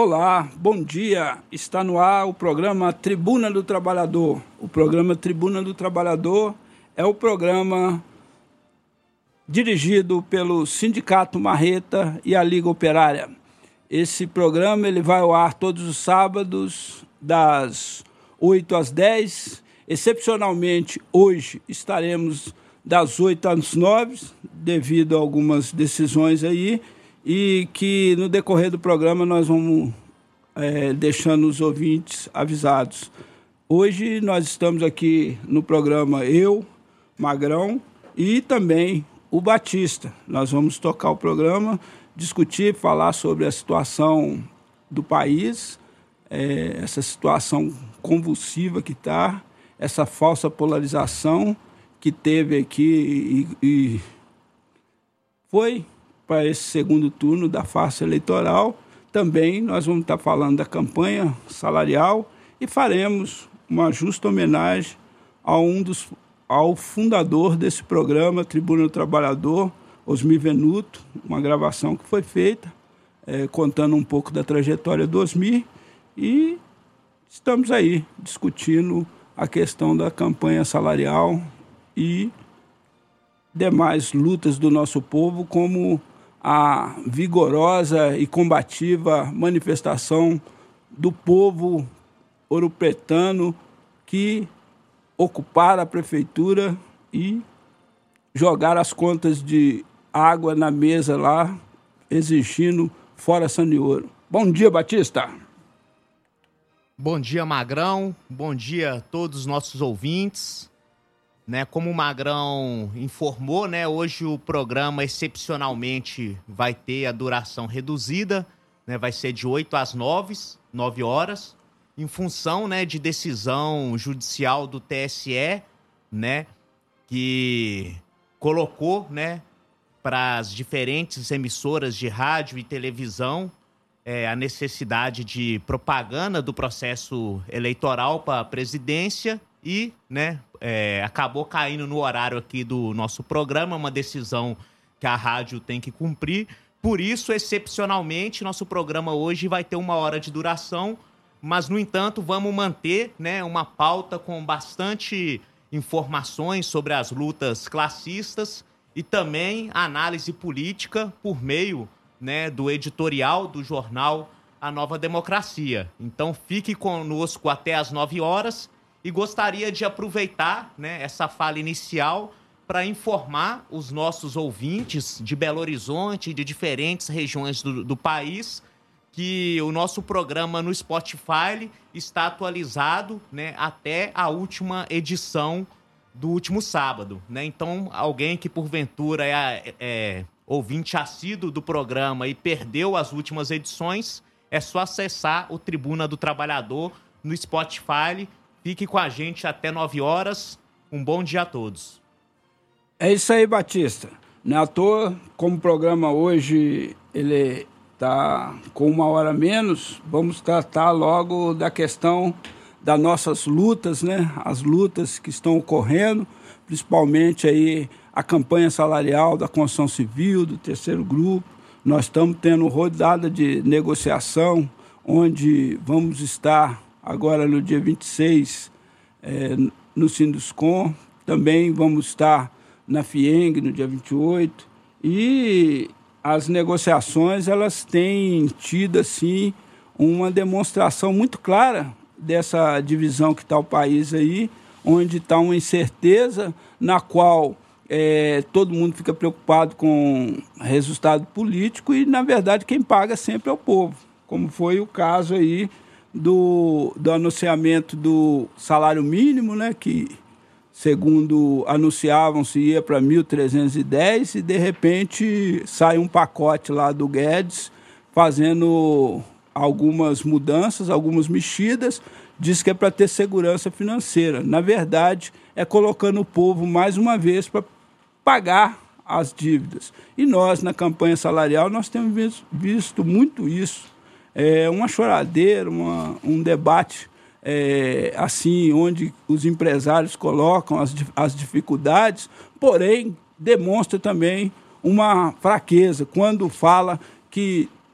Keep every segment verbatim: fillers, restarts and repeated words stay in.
Olá, bom dia. Está no ar o programa Tribuna do Trabalhador. O programa Tribuna do Trabalhador é o programa dirigido pelo Sindicato Marreta e a Liga Operária. Esse programa ele vai ao ar todos os sábados, das oito às dez. Excepcionalmente, hoje estaremos das oito às nove, devido a algumas decisões aí, e que no decorrer do programa nós vamos é, deixando os ouvintes avisados. Hoje nós estamos aqui no programa eu, Magrão, e também o Batista. Nós vamos tocar o programa, discutir, falar sobre a situação do país, é, essa situação convulsiva que está, essa falsa polarização que teve aqui e, e foi para esse segundo turno da farsa eleitoral. Também nós vamos estar falando da campanha salarial e faremos uma justa homenagem a um dos, ao fundador desse programa, Tribuna do Trabalhador, Osmir Venuto, uma gravação que foi feita, é, contando um pouco da trajetória do Osmir, e estamos aí discutindo a questão da campanha salarial e demais lutas do nosso povo, como a vigorosa e combativa manifestação do povo ouropretano que ocuparam a prefeitura e jogaram as contas de água na mesa lá, exigindo fora Saniouro. Bom dia, Batista. Bom dia, Magrão. Bom dia a todos os nossos ouvintes. Né, como o Magrão informou, né, hoje o programa excepcionalmente vai ter a duração reduzida, né, vai ser de oito às nove, nove horas, em função, né, de decisão judicial do T S E, né, que colocou, né, para as diferentes emissoras de rádio e televisão é, a necessidade de propaganda do processo eleitoral para a presidência e, né, É, acabou caindo no horário aqui do nosso programa, uma decisão que a rádio tem que cumprir. Por isso, excepcionalmente, nosso programa hoje vai ter uma hora de duração, mas, no entanto, vamos manter, né, uma pauta com bastante informações sobre as lutas classistas e também análise política por meio, né, do editorial do jornal A Nova Democracia. Então, fique conosco até às nove horas. E gostaria de aproveitar, né, essa fala inicial para informar os nossos ouvintes de Belo Horizonte e de diferentes regiões do, do país que o nosso programa no Spotify está atualizado, né, até a última edição do último sábado. Né? Então, alguém que porventura é, é ouvinte assíduo do programa e perdeu as últimas edições, é só acessar o Tribuna do Trabalhador no Spotify. Fique com a gente até nove horas. Um bom dia a todos. É isso aí, Batista. Não é à toa, como o programa hoje ele está com uma hora a menos, vamos tratar logo da questão das nossas lutas, né? As lutas que estão ocorrendo, principalmente aí a campanha salarial da construção civil, do terceiro grupo. Nós estamos tendo rodada de negociação, onde vamos estar agora no dia vinte e seis, é, no Sinduscom, também vamos estar na FIENG no dia vinte e oito, e as negociações elas têm tido assim, uma demonstração muito clara dessa divisão que está o país aí, onde está uma incerteza na qual é, todo mundo fica preocupado com resultado político e, na verdade, quem paga sempre é o povo, como foi o caso aí Do, do anunciamento do salário mínimo, né, que, segundo anunciavam-se, ia para mil trezentos e dez e, de repente, sai um pacote lá do Guedes fazendo algumas mudanças, algumas mexidas, diz que é para ter segurança financeira. Na verdade, é colocando o povo, mais uma vez, para pagar as dívidas. E nós, na campanha salarial, nós temos visto, visto muito isso. É uma choradeira, uma, um debate é, assim, onde os empresários colocam as, as dificuldades, porém demonstra também uma fraqueza quando fala que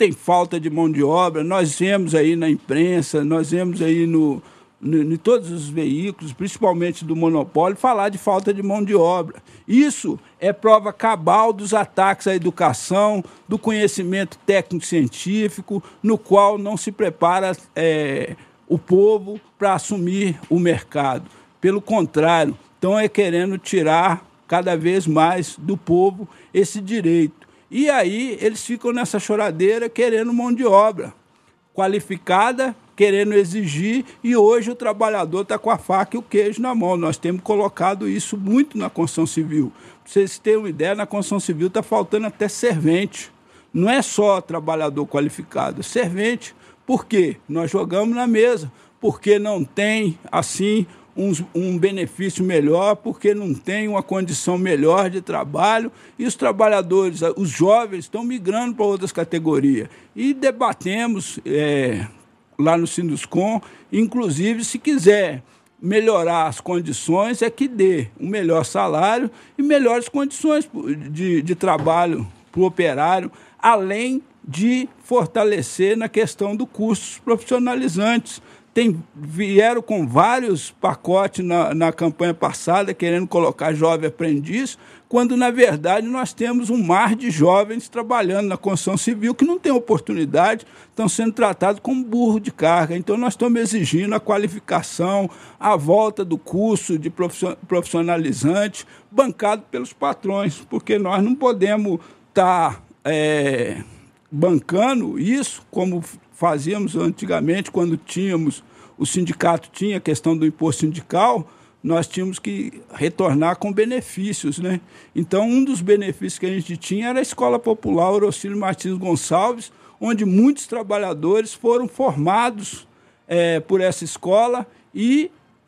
tem falta de mão de obra, nós vemos aí na imprensa, nós vemos aí no, no, em todos os veículos, principalmente do monopólio, falar de falta de mão de obra. Isso é prova cabal dos ataques à educação, do conhecimento técnico-científico, no qual não se prepara é, o povo para assumir o mercado. Pelo contrário, estão é querendo tirar cada vez mais do povo esse direito. E aí eles ficam nessa choradeira querendo mão de obra qualificada, querendo exigir, e hoje o trabalhador está com a faca e o queijo na mão. Nós temos colocado isso muito na construção civil. Para vocês terem uma ideia, na construção civil está faltando até servente. Não é só trabalhador qualificado, é servente. Por quê? Nós jogamos na mesa, porque não tem, assim, Um, um benefício melhor, porque não tem uma condição melhor de trabalho, e os trabalhadores, os jovens, estão migrando para outras categorias. E debatemos é, lá no Sinduscom, inclusive, se quiser melhorar as condições, é que dê um melhor salário e melhores condições de, de trabalho para o operário, além de fortalecer na questão dos cursos profissionalizantes. Tem, vieram com vários pacotes na, na campanha passada, querendo colocar jovem aprendiz, quando, na verdade, nós temos um mar de jovens trabalhando na construção civil que não tem oportunidade, estão sendo tratados como burro de carga. Então, nós estamos exigindo a qualificação, a volta do curso de profissionalizante, bancado pelos patrões, porque nós não podemos estar tá, é, bancando isso como fazíamos antigamente, quando tínhamos, o sindicato tinha a questão do imposto sindical, nós tínhamos que retornar com benefícios, né? Então, um dos benefícios que a gente tinha era a Escola Popular Orocílio Martins Gonçalves, onde muitos trabalhadores foram formados é, por essa escola e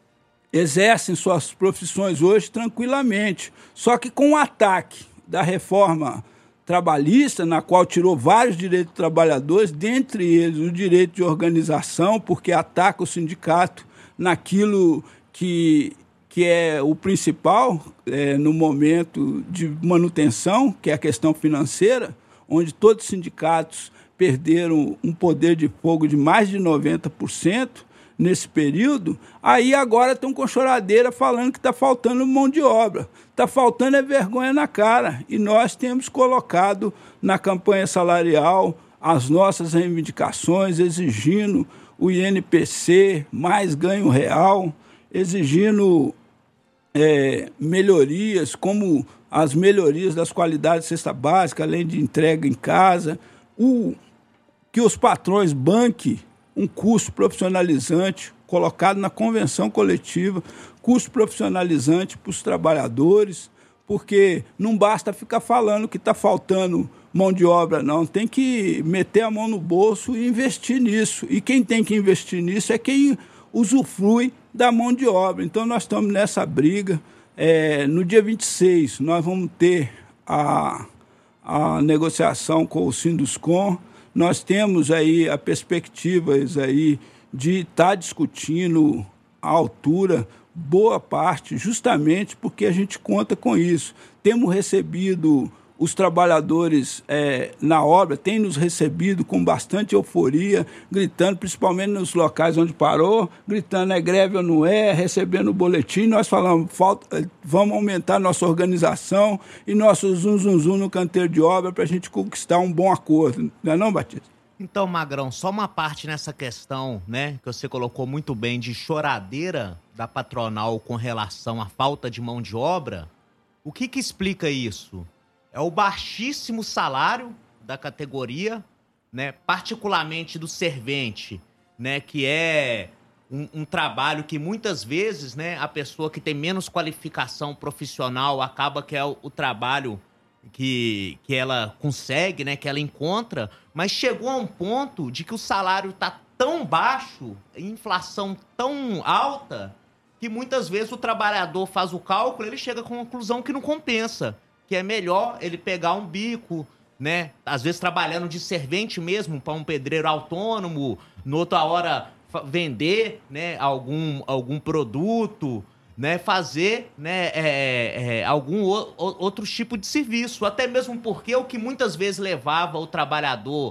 exercem suas profissões hoje tranquilamente. Só que com o ataque da reforma trabalhista, na qual tirou vários direitos dos trabalhadores, dentre eles o direito de organização, porque ataca o sindicato naquilo que, que é o principal é, no momento de manutenção, que é a questão financeira, onde todos os sindicatos perderam um poder de fogo de mais de noventa por cento nesse período. Aí agora estão com choradeira falando que está faltando mão de obra. Está faltando é vergonha na cara. E nós temos colocado na campanha salarial as nossas reivindicações, exigindo o I N P C, mais ganho real, exigindo é, melhorias, como as melhorias das qualidades de cesta básica, além de entrega em casa, o, que os patrões banquem um curso profissionalizante colocado na convenção coletiva, curso profissionalizante para os trabalhadores, porque não basta ficar falando que está faltando mão de obra, não. Tem que meter a mão no bolso e investir nisso. E quem tem que investir nisso é quem usufrui da mão de obra. Então, nós estamos nessa briga. É, no dia vinte e seis, nós vamos ter a, a negociação com o Sinduscom. Nós temos aí a perspectivas aí de estar tá discutindo a altura, boa parte, justamente porque a gente conta com isso. Temos recebido os trabalhadores é, na obra, têm nos recebido com bastante euforia, gritando, principalmente nos locais onde parou, gritando é greve ou não é, recebendo o boletim. Nós falamos, falta, vamos aumentar nossa organização e nosso zum, zum, zum no canteiro de obra para a gente conquistar um bom acordo. Não é não, Batista? Então, Magrão, só uma parte nessa questão, né, que você colocou muito bem, de choradeira da patronal com relação à falta de mão de obra. O que que explica isso? É o baixíssimo salário da categoria, né, particularmente do servente, né, que é um, um trabalho que muitas vezes, né, a pessoa que tem menos qualificação profissional acaba que é o, o trabalho que, que ela consegue, né, que ela encontra, mas chegou a um ponto de que o salário está tão baixo, inflação tão alta, que muitas vezes o trabalhador faz o cálculo, ele chega com a conclusão que não compensa, que é melhor ele pegar um bico, né? Às vezes trabalhando de servente mesmo para um pedreiro autônomo, noutra hora vender, né, algum, algum produto, né, fazer, né, é, é, algum o, outro tipo de serviço. Até mesmo porque o que muitas vezes levava o trabalhador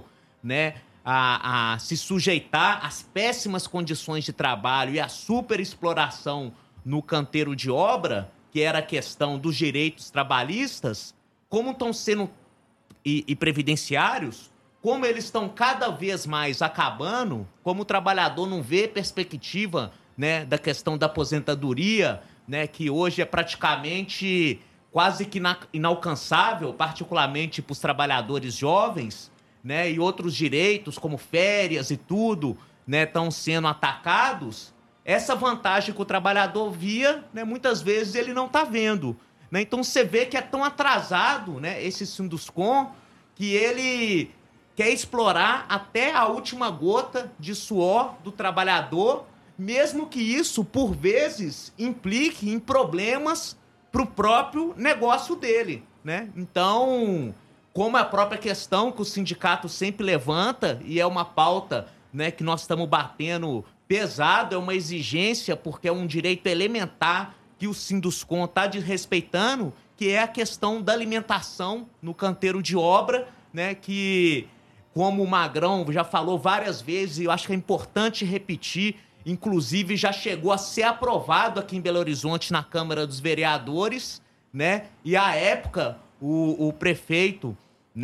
né, a, a se sujeitar às péssimas condições de trabalho e à superexploração no canteiro de obra, que era a questão dos direitos trabalhistas, como estão sendo, e, e previdenciários, como eles estão cada vez mais acabando, como o trabalhador não vê perspectiva, né, da questão da aposentadoria, né, que hoje é praticamente quase que ina- inalcançável, particularmente para os trabalhadores jovens, né, e outros direitos, como férias e tudo, né, estão sendo atacados. Essa vantagem que o trabalhador via, né, muitas vezes ele não está vendo. Né? Então você vê que é tão atrasado, né, esse Sinduscon, que ele quer explorar até a última gota de suor do trabalhador, mesmo que isso, por vezes, implique em problemas para o próprio negócio dele. Né? Então, como a própria questão que o sindicato sempre levanta, e é uma pauta, né, que nós estamos batendo pesado, é uma exigência, porque é um direito elementar que o Sinduscon está desrespeitando, que é a questão da alimentação no canteiro de obra, né, que, como o Magrão já falou várias vezes, e eu acho que é importante repetir, inclusive já chegou a ser aprovado aqui em Belo Horizonte na Câmara dos Vereadores, né, e à época o, o prefeito,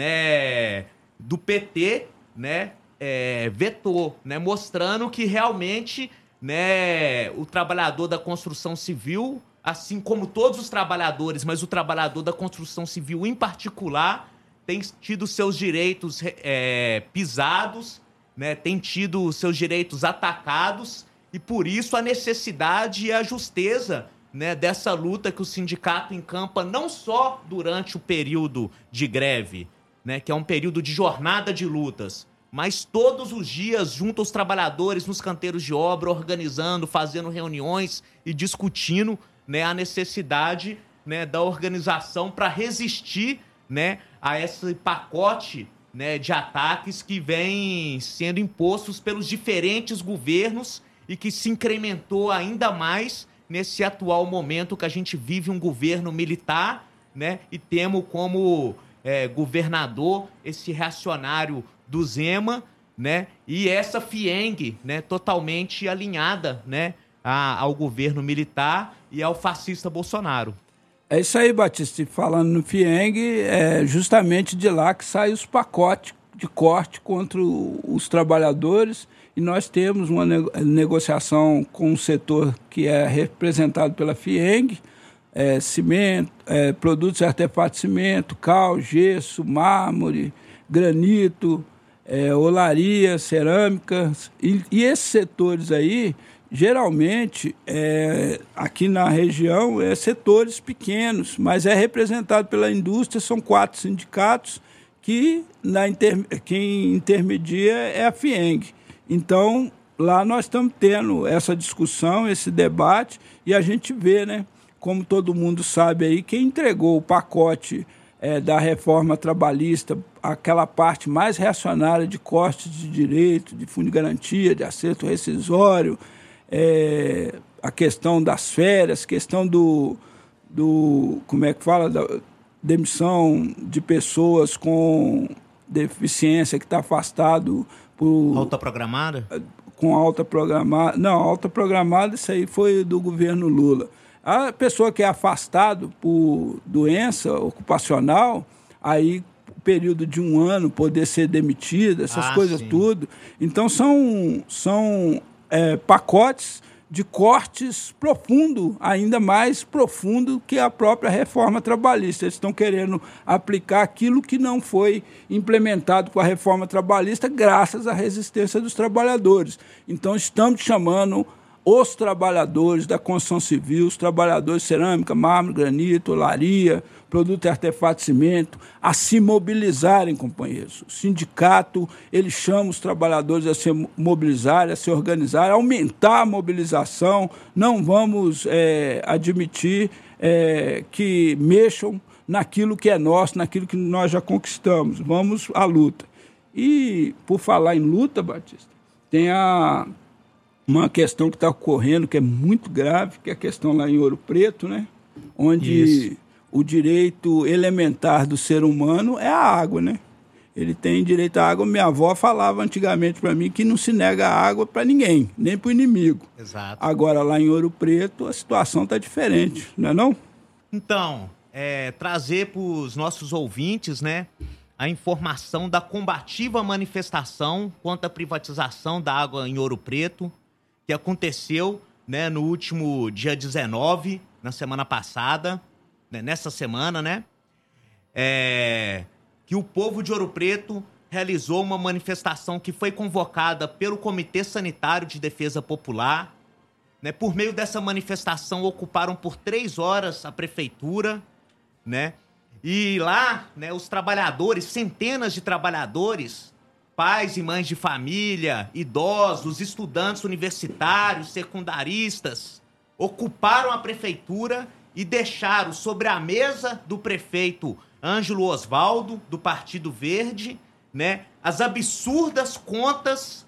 né, do P T, né, É, vetou, né, mostrando que realmente, né, o trabalhador da construção civil, assim como todos os trabalhadores, mas o trabalhador da construção civil em particular, tem tido seus direitos é, pisados, né, tem tido seus direitos atacados, e por isso a necessidade e a justeza, né, dessa luta que o sindicato encampa não só durante o período de greve, né, que é um período de jornada de lutas, mas todos os dias junto aos trabalhadores nos canteiros de obra, organizando, fazendo reuniões e discutindo, né, a necessidade, né, da organização para resistir, né, a esse pacote, né, de ataques que vem sendo impostos pelos diferentes governos e que se incrementou ainda mais nesse atual momento que a gente vive um governo militar, né, e temos como é, governador esse reacionário do Zema, né, e essa FIENG, né, totalmente alinhada, né, a, ao governo militar e ao fascista Bolsonaro. É isso aí, Batista. Falando no FIENG, é justamente de lá que saem os pacotes de corte contra os trabalhadores, e nós temos uma negociação com um setor que é representado pela FIENG, é, cimento, é, produtos de artefato de cimento, cal, gesso, mármore, granito, É, olaria, cerâmica, e, e esses setores aí, geralmente, é, aqui na região, é setores pequenos, mas é representado pela indústria, são quatro sindicatos, que na inter, quem intermedia é a FIENG. Então, lá nós estamos tendo essa discussão, esse debate, e a gente vê, né, como todo mundo sabe aí, quem entregou o pacote É, da reforma trabalhista, aquela parte mais reacionária de cortes de direito, de fundo de garantia, de acerto rescisório, é, a questão das férias, questão do, do como é que fala, da demissão de pessoas com deficiência que está afastado por... Alta programada? Com alta programada. Não, alta programada, isso aí foi do governo Lula. A pessoa que é afastado por doença ocupacional, aí o período de um ano poder ser demitida, essas ah, coisas sim. tudo. Então são, são é, pacotes de cortes profundo, ainda mais profundo que a própria reforma trabalhista. Eles estão querendo aplicar aquilo que não foi implementado com a reforma trabalhista graças à resistência dos trabalhadores. Então estamos chamando os trabalhadores da construção civil, os trabalhadores de cerâmica, mármore, granito, olaria, produto e artefato de cimento, a se mobilizarem, companheiros. O sindicato, ele chama os trabalhadores a se mobilizarem, a se organizarem, a aumentar a mobilização. Não vamos é, admitir é, que mexam naquilo que é nosso, naquilo que nós já conquistamos. Vamos à luta. E, por falar em luta, Batista, tem a... uma questão que está ocorrendo, que é muito grave, que é a questão lá em Ouro Preto, né? Onde Isso. o direito elementar do ser humano é a água, né? ele tem direito à água. Minha avó falava antigamente para mim que não se nega água para ninguém, nem para o inimigo. Exato. Agora, lá em Ouro Preto, a situação está diferente, não é não? Então, é, trazer para os nossos ouvintes, né, a informação da combativa manifestação contra a privatização da água em Ouro Preto, que aconteceu, né, no último dia dezenove, na semana passada, né, nessa semana, né? É, que o povo de Ouro Preto realizou uma manifestação que foi convocada pelo Comitê Sanitário de Defesa Popular. Né? Por meio dessa manifestação, ocuparam por três horas a prefeitura, né? E lá, né, os trabalhadores, centenas de trabalhadores, pais e mães de família, idosos, estudantes universitários, secundaristas, ocuparam a prefeitura e deixaram sobre a mesa do prefeito Ângelo Osvaldo, do Partido Verde, né, as absurdas contas,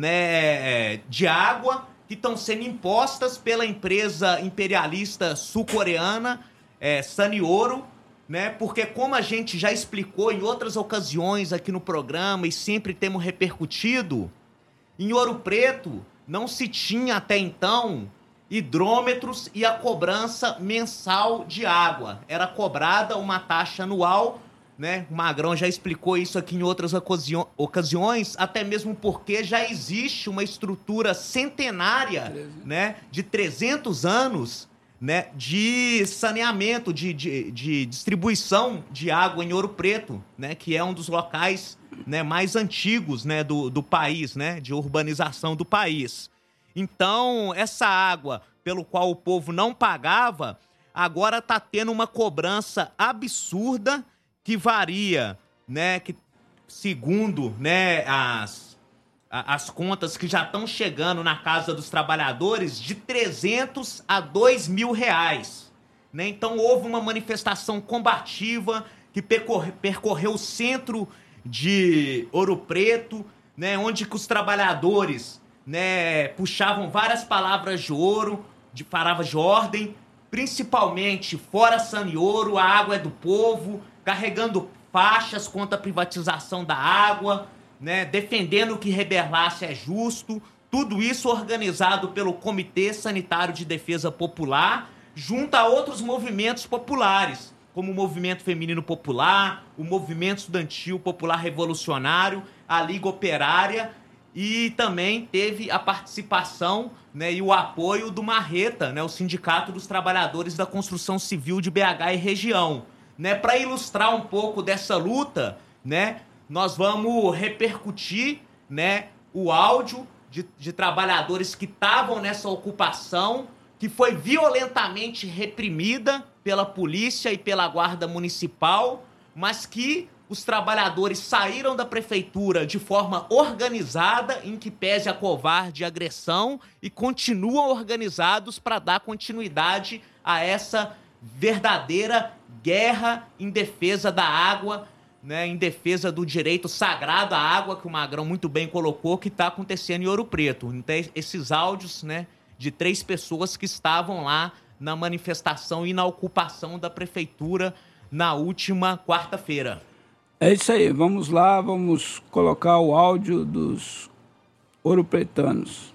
né, de água que estão sendo impostas pela empresa imperialista sul-coreana, é, Sanioro, né, porque como a gente já explicou em outras ocasiões aqui no programa e sempre temos repercutido, em Ouro Preto não se tinha até então hidrômetros e a cobrança mensal de água. Era cobrada uma taxa anual, né? O Magrão já explicou isso aqui em outras ocasiões, até mesmo porque já existe uma estrutura centenária, né, de trezentos anos, né, de saneamento, de, de, de distribuição de água em Ouro Preto, né, que é um dos locais, né, mais antigos, né, do, do país, né, de urbanização do país. Então, essa água pelo qual o povo não pagava, agora está tendo uma cobrança absurda que varia, né, que, segundo, né, as, as contas que já estão chegando na casa dos trabalhadores, de trezentos a dois mil reais. Né? Então, houve uma manifestação combativa que percorre, percorreu o centro de Ouro Preto, né, onde que os trabalhadores, né, puxavam várias palavras de ouro, de palavras de ordem, principalmente fora Sanioro, a água é do povo, carregando faixas contra a privatização da água, né, defendendo que reberlasse é justo, tudo isso organizado pelo Comitê Sanitário de Defesa Popular, junto a outros movimentos populares, como o Movimento Feminino Popular, o Movimento Estudantil Popular Revolucionário, a Liga Operária, e também teve a participação, né, e o apoio do Marreta, né, o Sindicato dos Trabalhadores da Construção Civil de B H e região. Né, para ilustrar um pouco dessa luta, né, nós vamos repercutir, né, o áudio de, de trabalhadores que estavam nessa ocupação, que foi violentamente reprimida pela polícia e pela guarda municipal, mas que os trabalhadores saíram da prefeitura de forma organizada, em que pese a covarde agressão, e continuam organizados para dar continuidade a essa verdadeira guerra em defesa da água, né, em defesa do direito sagrado à água, que o Magrão muito bem colocou, que está acontecendo em Ouro Preto. Então, esses áudios, né, de três pessoas que estavam lá na manifestação e na ocupação da prefeitura na última quarta-feira. É isso aí, vamos lá, vamos colocar o áudio dos ouropretanos.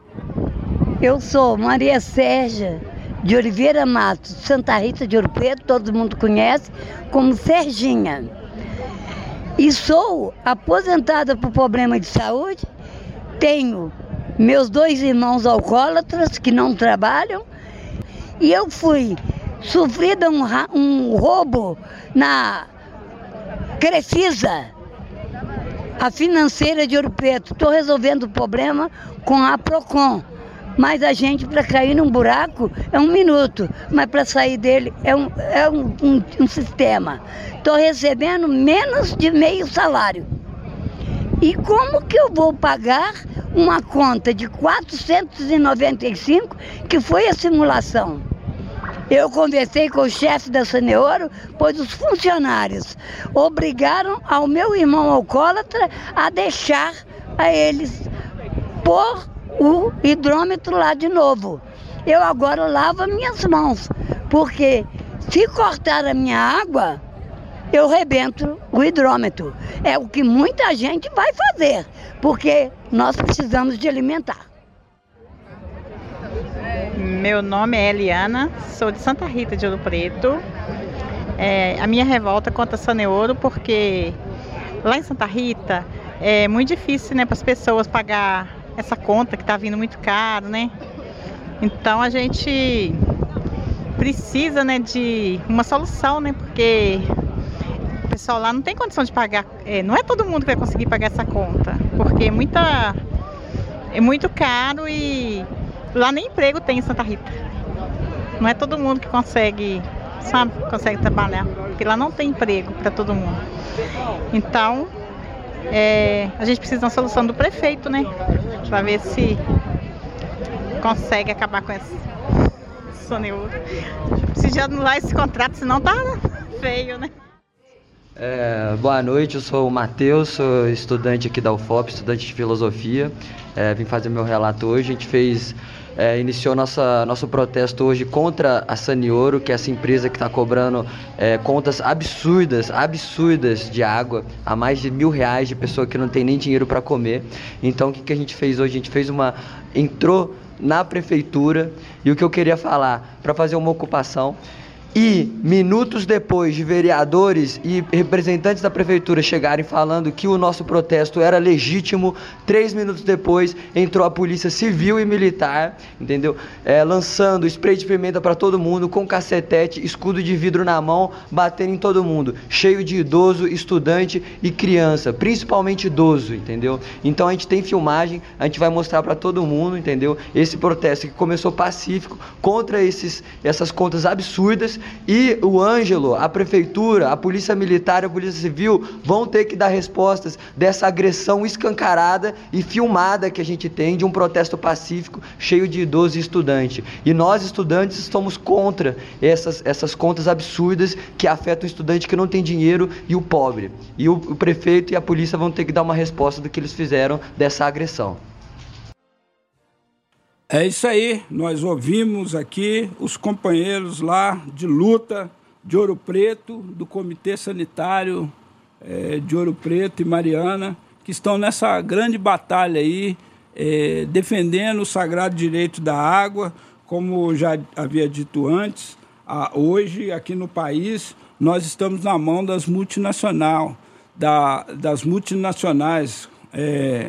Eu sou Maria Sérgia de Oliveira Matos, Santa Rita de Ouro Preto, todo mundo conhece como Serginha. E sou aposentada por problema de saúde, tenho meus dois irmãos alcoólatras que não trabalham, e eu fui sofrida um, um roubo na Crefisa, a financeira de Ouro Preto. Estou resolvendo o problema com a Procon, mas a gente, para cair num buraco, é um minuto, mas para sair dele é um, é um, um, um sistema. Estou recebendo menos de meio salário. E como que eu vou pagar uma conta de quatrocentos e noventa e cinco, que foi a simulação? Eu conversei com o chefe da Sanioro, pois os funcionários obrigaram ao meu irmão alcoólatra a deixar a eles pôr o hidrômetro lá de novo. Eu agora lavo minhas mãos, porque se cortar a minha água, eu rebento o hidrômetro. É o que muita gente vai fazer, porque nós precisamos de alimentar. Meu nome é Eliana, sou de Santa Rita de Ouro Preto. É, a minha revolta contra a Saneouro, porque lá em Santa Rita é muito difícil, né, para as pessoas pagar essa conta que está vindo muito caro, né? Então a gente precisa, né, de uma solução, né? Porque o pessoal lá não tem condição de pagar, é, não é todo mundo que vai conseguir pagar essa conta, porque é, muita, é muito caro e lá nem emprego tem em Santa Rita. Não é todo mundo que consegue, sabe, consegue trabalhar, porque lá não tem emprego para todo mundo. Então, é, a gente precisa de uma solução do prefeito, né? Para ver se consegue acabar com esse Saneouro. Precisa anular esse contrato, senão tá feio, né? É, boa noite, eu sou o Matheus, sou estudante aqui da U F O P, estudante de filosofia. É, vim fazer meu relato hoje. A gente fez, é, iniciou nossa, nosso protesto hoje contra a Saneouro, que é essa empresa que está cobrando é, contas absurdas, absurdas de água, a mais de mil reais de pessoa que não tem nem dinheiro para comer. Então o que, que a gente fez hoje? A gente fez uma... entrou na prefeitura e o que eu queria falar, para fazer uma ocupação. E minutos depois de vereadores e representantes da prefeitura chegarem falando que o nosso protesto era legítimo, três minutos depois entrou a polícia civil e militar, entendeu? É, lançando spray de pimenta para todo mundo, com cacetete, escudo de vidro na mão, batendo em todo mundo, cheio de idoso, estudante e criança, principalmente idoso, entendeu? Então a gente tem filmagem, a gente vai mostrar para todo mundo, entendeu? Esse protesto que começou pacífico contra esses, essas contas absurdas. E o Ângelo, a prefeitura, a polícia militar, a polícia civil vão ter que dar respostas dessa agressão escancarada e filmada que a gente tem de um protesto pacífico cheio de idosos e estudantes. E nós, estudantes, estamos contra essas, essas contas absurdas que afetam o estudante que não tem dinheiro e o pobre. E o, o prefeito e a polícia vão ter que dar uma resposta do que eles fizeram dessa agressão. É isso aí, nós ouvimos aqui os companheiros lá de luta de Ouro Preto, do Comitê Sanitário é, de Ouro Preto e Mariana, que estão nessa grande batalha aí, é, defendendo o sagrado direito da água, como já havia dito antes. A, hoje, aqui no país, nós estamos na mão das multinacionais, da, das multinacionais, é,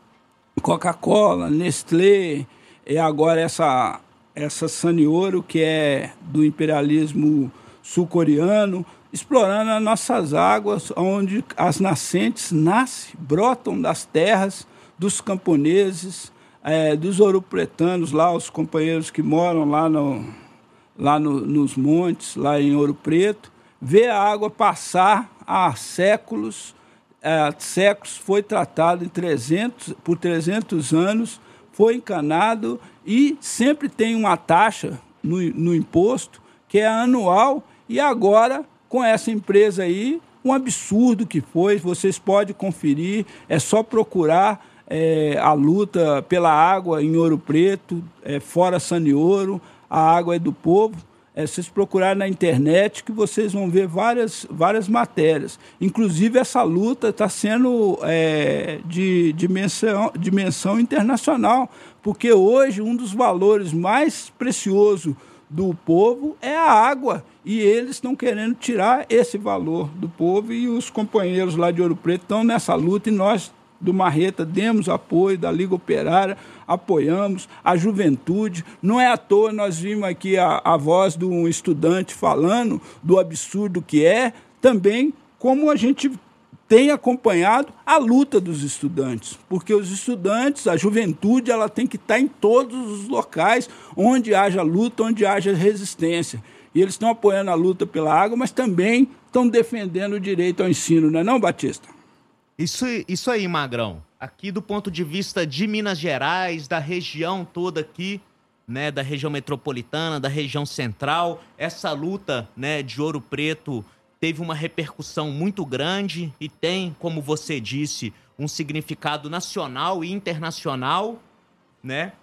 Coca-Cola, Nestlé, e agora essa, essa Saneouro, que é do imperialismo sul-coreano, explorando as nossas águas, onde as nascentes nascem, brotam das terras dos camponeses, é, dos ouropretanos, lá os companheiros que moram lá, no, lá no, nos montes, lá em Ouro Preto, vê a água passar há séculos, é, séculos foi tratado em trezentos, por trezentos anos, foi encanado e sempre tem uma taxa no, no imposto que é anual, e agora, com essa empresa aí, um absurdo que foi, vocês podem conferir, é só procurar é, a luta pela água em Ouro Preto, é, fora Saneouro, a água é do povo. É, vocês procurarem na internet que vocês vão ver várias, várias matérias. Inclusive, essa luta está sendo é, de dimensão, dimensão internacional, porque hoje um dos valores mais preciosos do povo é a água, e eles estão querendo tirar esse valor do povo, e os companheiros lá de Ouro Preto estão nessa luta, e nós do Marreta demos apoio, da Liga Operária, apoiamos a juventude. Não é à toa nós vimos aqui a, a voz de um estudante falando do absurdo que é, também como a gente tem acompanhado a luta dos estudantes, porque os estudantes, a juventude, ela tem que estar em todos os locais onde haja luta, onde haja resistência. E eles estão apoiando a luta pela água, mas também estão defendendo o direito ao ensino, não é não, Batista? Isso, isso aí, Magrão. Aqui do ponto de vista de Minas Gerais, da região toda aqui, né, da região metropolitana, da região central, essa luta, né, de Ouro Preto teve uma repercussão muito grande e tem, como você disse, um significado nacional e internacional, né?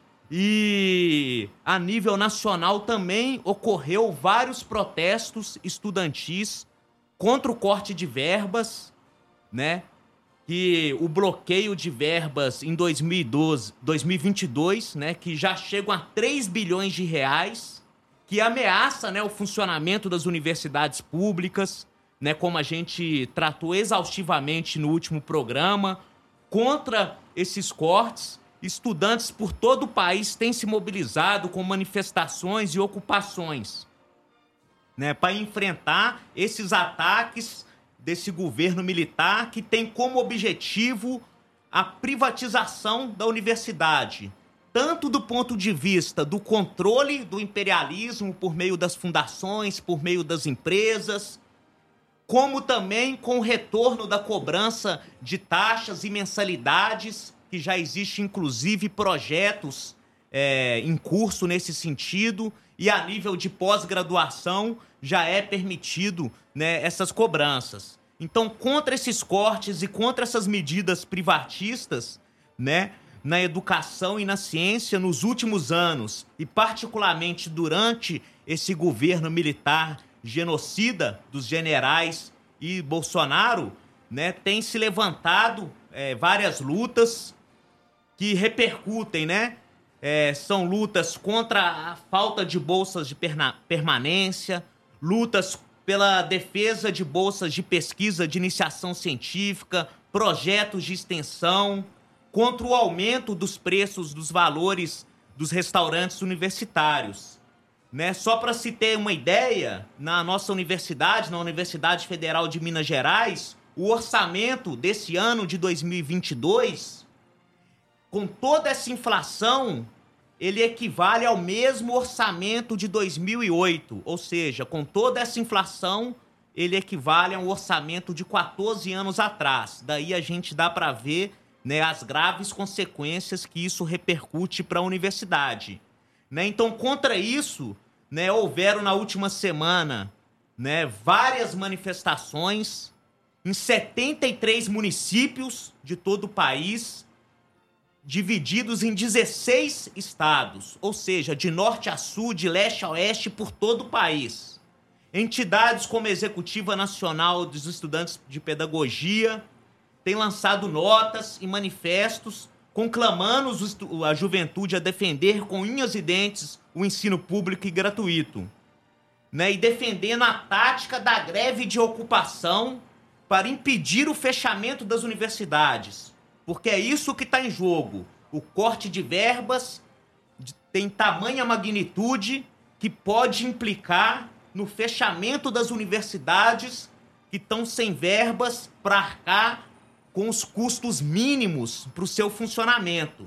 E a nível nacional também ocorreu vários protestos estudantis contra o corte de verbas, né? Que o bloqueio de verbas em dois mil e doze, dois mil e vinte e dois, né? Que já chegam a três bilhões de reais, que ameaça, né, o funcionamento das universidades públicas, né? Como a gente tratou exaustivamente no último programa. Contra esses cortes, estudantes por todo o país têm se mobilizado com manifestações e ocupações, né, para enfrentar esses ataques desse governo militar que tem como objetivo a privatização da universidade, tanto do ponto de vista do controle do imperialismo por meio das fundações, por meio das empresas, como também com o retorno da cobrança de taxas e mensalidades, que já existe inclusive projetos é, em curso nesse sentido, e a nível de pós-graduação já é permitido, né, essas cobranças. Então, contra esses cortes e contra essas medidas privatistas, né, na educação e na ciência nos últimos anos, e particularmente durante esse governo militar genocida dos generais e Bolsonaro, né, tem se levantado é, várias lutas que repercutem, né? É, são lutas contra a falta de bolsas de perna- permanência, lutas pela defesa de bolsas de pesquisa de iniciação científica, projetos de extensão, contra o aumento dos preços dos valores dos restaurantes universitários. Né? Só para se ter uma ideia, na nossa universidade, na Universidade Federal de Minas Gerais, o orçamento desse ano de dois mil e vinte e dois, com toda essa inflação, ele equivale ao mesmo orçamento de dois mil e oito. Ou seja, com toda essa inflação, ele equivale a um orçamento de quatorze anos atrás. Daí a gente dá para ver, né, as graves consequências que isso repercute para a universidade. Né? Então, contra isso, né, houveram na última semana, né, várias manifestações em setenta e três municípios de todo o país, divididos em dezesseis estados, ou seja, de norte a sul, de leste a oeste, por todo o país. Entidades como a Executiva Nacional dos Estudantes de Pedagogia têm lançado notas e manifestos conclamando a juventude a defender com unhas e dentes o ensino público e gratuito, né? E defendendo a tática da greve de ocupação para impedir o fechamento das universidades, porque é isso que está em jogo. O corte de verbas tem tamanha magnitude que pode implicar no fechamento das universidades que estão sem verbas para arcar com os custos mínimos para o seu funcionamento.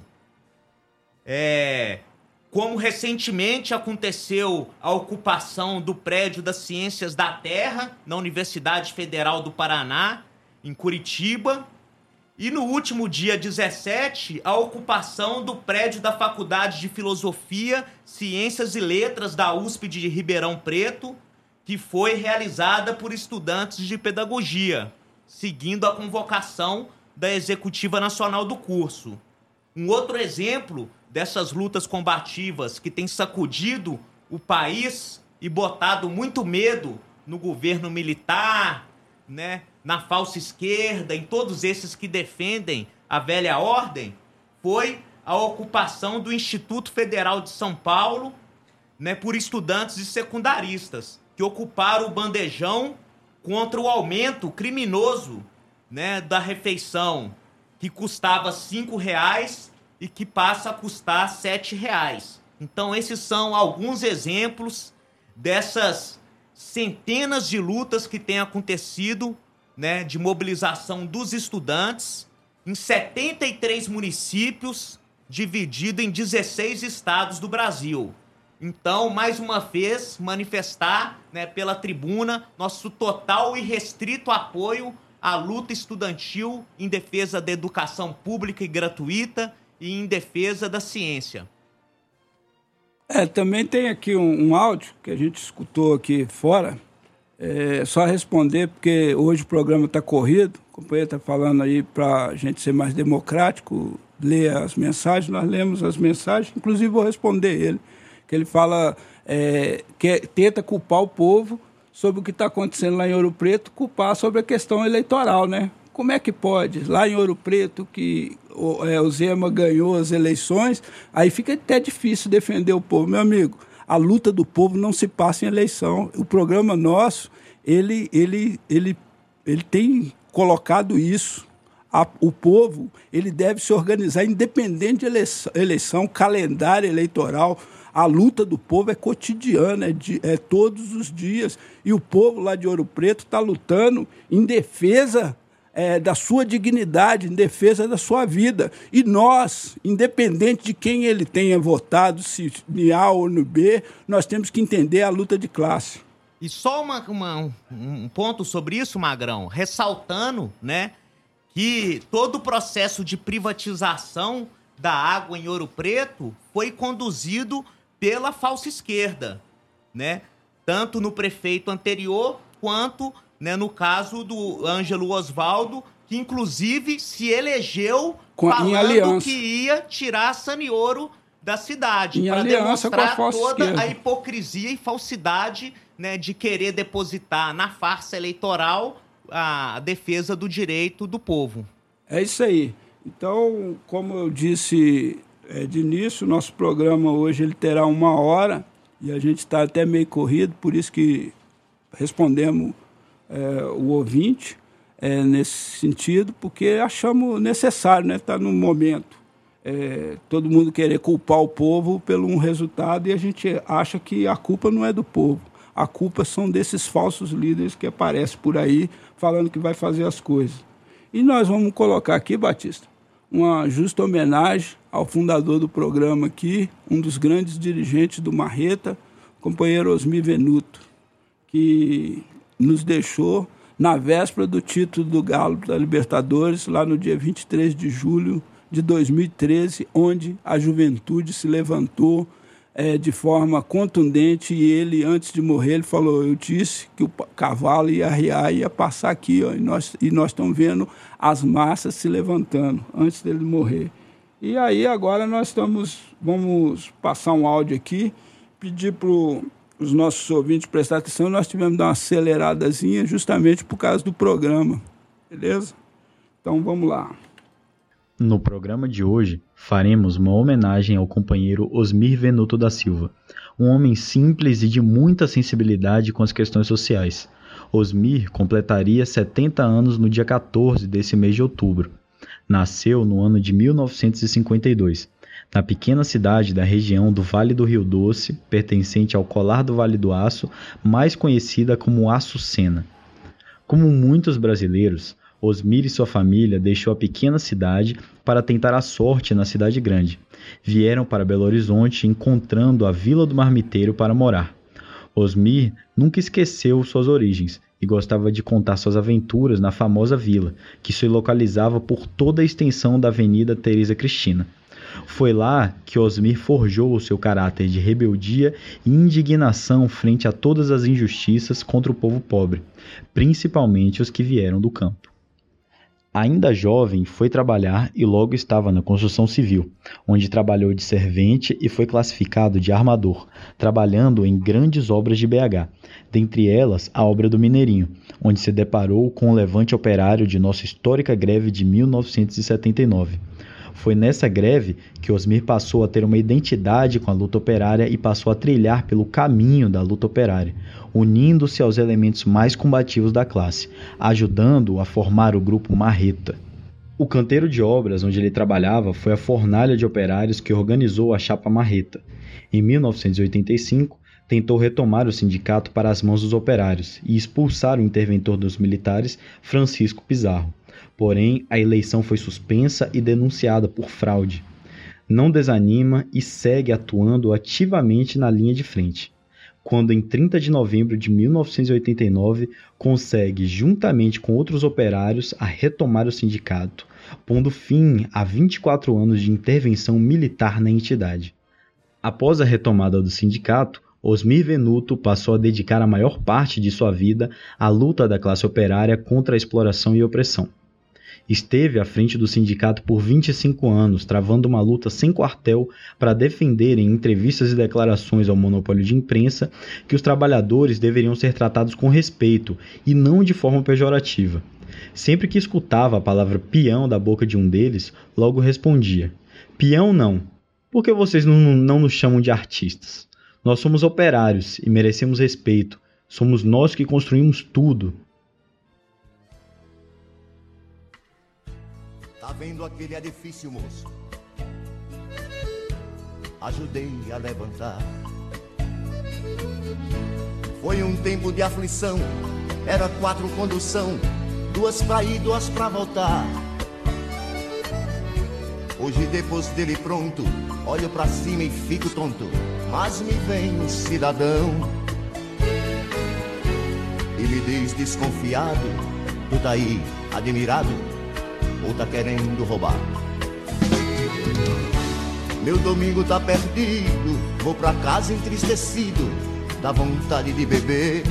É, como recentemente aconteceu a ocupação do prédio das Ciências da Terra na Universidade Federal do Paraná, em Curitiba, e no último dia dezessete, a ocupação do prédio da Faculdade de Filosofia, Ciências e Letras da U S P de Ribeirão Preto, que foi realizada por estudantes de pedagogia, seguindo a convocação da Executiva Nacional do curso. Um outro exemplo dessas lutas combativas que tem sacudido o país e botado muito medo no governo militar, né, na falsa esquerda, em todos esses que defendem a velha ordem, foi a ocupação do Instituto Federal de São Paulo, né, por estudantes e secundaristas, que ocuparam o bandejão contra o aumento criminoso, né, da refeição, que custava cinco reais e que passa a custar sete reais. Então, esses são alguns exemplos dessas centenas de lutas que têm acontecido, né, de mobilização dos estudantes em setenta e três municípios, dividido em dezesseis estados do Brasil. Então, mais uma vez, manifestar, né, pela tribuna nosso total e restrito apoio à luta estudantil em defesa da educação pública e gratuita e em defesa da ciência. É, também tem aqui um, um áudio que a gente escutou aqui fora. É só responder, porque hoje o programa está corrido. O companheiro está falando aí para a gente ser mais democrático, ler as mensagens. Nós lemos as mensagens, inclusive vou responder ele. Que ele fala, é, que tenta culpar o povo sobre o que está acontecendo lá em Ouro Preto, culpar sobre a questão eleitoral, né? Como é que pode? Lá em Ouro Preto, que o, é, o Zema ganhou as eleições, aí fica até difícil defender o povo. Meu amigo, a luta do povo não se passa em eleição. O programa nosso, ele, ele, ele, ele tem colocado isso. A, o povo, ele deve se organizar independente de eleição, eleição, calendário eleitoral. A luta do povo é cotidiana, é, de, é todos os dias. E o povo lá de Ouro Preto está lutando em defesa É, da sua dignidade, em defesa da sua vida. E nós, independente de quem ele tenha votado, se no A ou no B, nós temos que entender a luta de classe. E só uma, uma, um ponto sobre isso, Magrão, ressaltando, né, que todo o processo de privatização da água em Ouro Preto foi conduzido pela falsa esquerda, né? Tanto no prefeito anterior quanto, né, no caso do Ângelo Osvaldo, que inclusive se elegeu com, falando que ia tirar Sanioro da cidade, para demonstrar toda esquerda. A hipocrisia e falsidade, né, de querer depositar na farsa eleitoral a defesa do direito do povo. É isso aí. Então, como eu disse é, de início, nosso programa hoje ele terá uma hora e a gente está até meio corrido, por isso que respondemos É, o ouvinte é, nesse sentido, porque achamos necessário, né? Está no momento é, todo mundo querer culpar o povo pelo um resultado e a gente acha que a culpa não é do povo, a culpa são desses falsos líderes que aparecem por aí falando que vai fazer as coisas. E nós vamos colocar aqui, Batista, uma justa homenagem ao fundador do programa aqui, um dos grandes dirigentes do Marreta, companheiro Osmir Venuto, que nos deixou na véspera do título do Galo da Libertadores, lá no dia vinte e três de julho de dois mil e treze, onde a juventude se levantou é, de forma contundente e ele, antes de morrer, ele falou, eu disse que o cavalo ia arriar e ia passar aqui, ó, e nós e nós estamos vendo as massas se levantando antes dele morrer. E aí agora nós estamos, vamos passar um áudio aqui, pedir para os nossos ouvintes prestar atenção, nós tivemos que dar uma aceleradazinha justamente por causa do programa, beleza? Então vamos lá. No programa de hoje, faremos uma homenagem ao companheiro Osmir Venuto da Silva, um homem simples e de muita sensibilidade com as questões sociais. Osmir completaria setenta anos no dia quatorze desse mês de outubro. Nasceu no ano de mil novecentos e cinquenta e dois. Na pequena cidade da região do Vale do Rio Doce, pertencente ao Colar do Vale do Aço, mais conhecida como Açucena. Como muitos brasileiros, Osmir e sua família deixou a pequena cidade para tentar a sorte na cidade grande. Vieram para Belo Horizonte, encontrando a Vila do Marmiteiro para morar. Osmir nunca esqueceu suas origens e gostava de contar suas aventuras na famosa vila, que se localizava por toda a extensão da Avenida Teresa Cristina. Foi lá que Osmir forjou o seu caráter de rebeldia e indignação frente a todas as injustiças contra o povo pobre, principalmente os que vieram do campo. Ainda jovem, foi trabalhar e logo estava na construção civil, onde trabalhou de servente e foi classificado de armador, trabalhando em grandes obras de B H, dentre elas a obra do Mineirinho, onde se deparou com o levante operário de nossa histórica greve de mil novecentos e setenta e nove. Foi nessa greve que Osmir passou a ter uma identidade com a luta operária e passou a trilhar pelo caminho da luta operária, unindo-se aos elementos mais combativos da classe, ajudando a formar o grupo Marreta. O canteiro de obras onde ele trabalhava foi a fornalha de operários que organizou a Chapa Marreta. Em mil novecentos e oitenta e cinco, tentou retomar o sindicato para as mãos dos operários e expulsar o interventor dos militares, Francisco Pizarro. Porém, a eleição foi suspensa e denunciada por fraude. Não desanima e segue atuando ativamente na linha de frente. Quando, em trinta de novembro de mil novecentos e oitenta e nove, consegue, juntamente com outros operários, a retomar o sindicato, pondo fim a vinte e quatro anos de intervenção militar na entidade. Após a retomada do sindicato, Osmir Venuto passou a dedicar a maior parte de sua vida à luta da classe operária contra a exploração e opressão. Esteve à frente do sindicato por vinte e cinco anos, travando uma luta sem quartel para defender em entrevistas e declarações ao monopólio de imprensa que os trabalhadores deveriam ser tratados com respeito e não de forma pejorativa. Sempre que escutava a palavra peão da boca de um deles, logo respondia: peão não, por que vocês não, não nos chamam de artistas? Nós somos operários e merecemos respeito, somos nós que construímos tudo. Tá vendo aquele edifício, moço? Ajudei a levantar. Foi um tempo de aflição, era quatro condução, duas pra ir, duas pra voltar. Hoje depois dele pronto, olho pra cima e fico tonto, mas me vem um cidadão e me diz desconfiado: tu tá aí admirado ou tá querendo roubar? Meu domingo tá perdido, vou pra casa entristecido, dá vontade de beber.